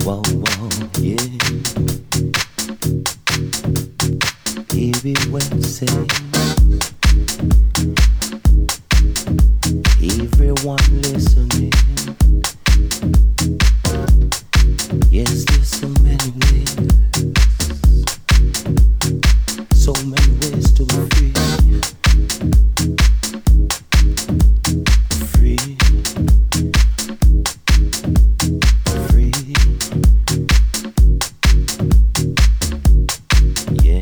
Whoa, whoa, yeah. Hear it when say, everyone listening. Yes, there's so many ways to be free. Free. Free. Yeah.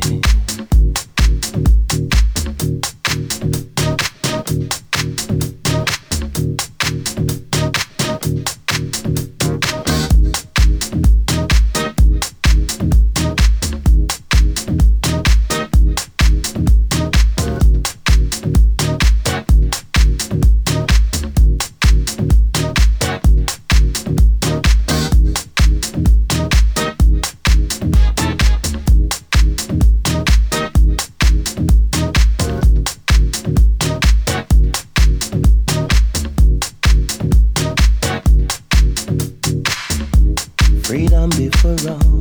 Freedom before all,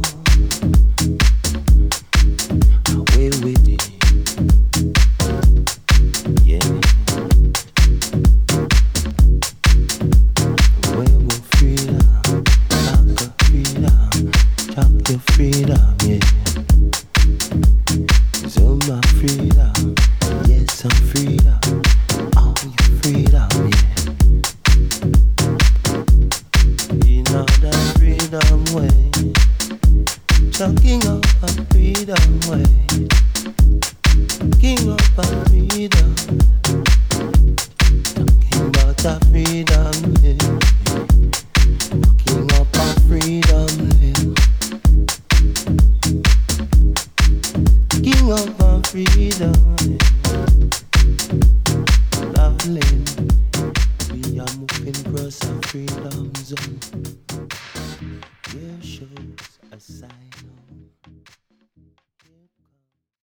away with it, yeah. Away with freedom, chop your freedom, yeah. So my freedom, yes, I'm freedom, all your freedom, yeah. You know that freedom way, talking of a freedom way, king of a freedom, talking about a freedom, yeah. King of a freedom, yeah. King of a freedom, yeah. Lovely.